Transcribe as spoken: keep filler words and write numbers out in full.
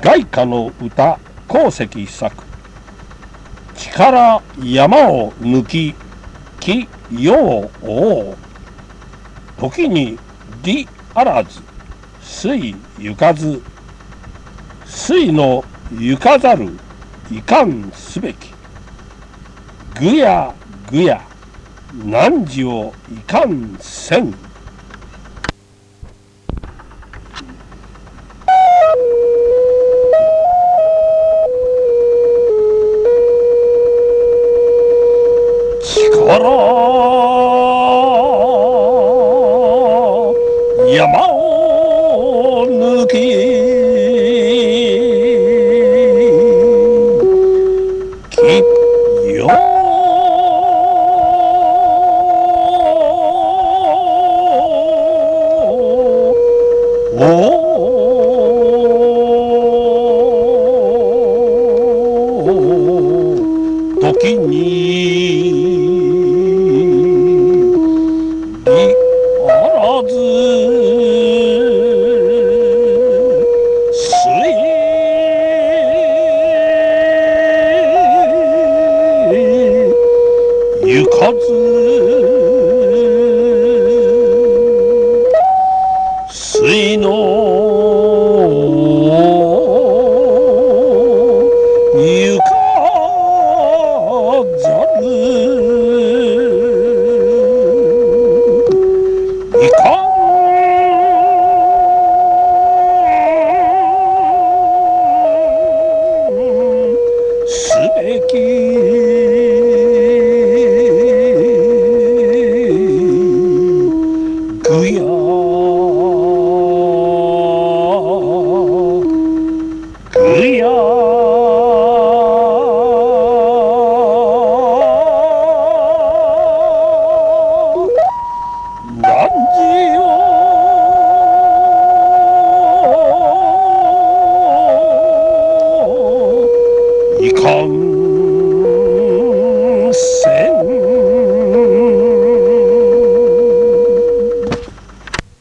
外貨の歌鉱石作。力山を抜き木世を覆う。時に利あらず水ゆかず。水のゆかざるいかんすべき。ぐやぐや汝をいかんせん。力山を抜き木世を時に利あらず水ゆかず。水のゆかざるいかんすべき。ぐやぐや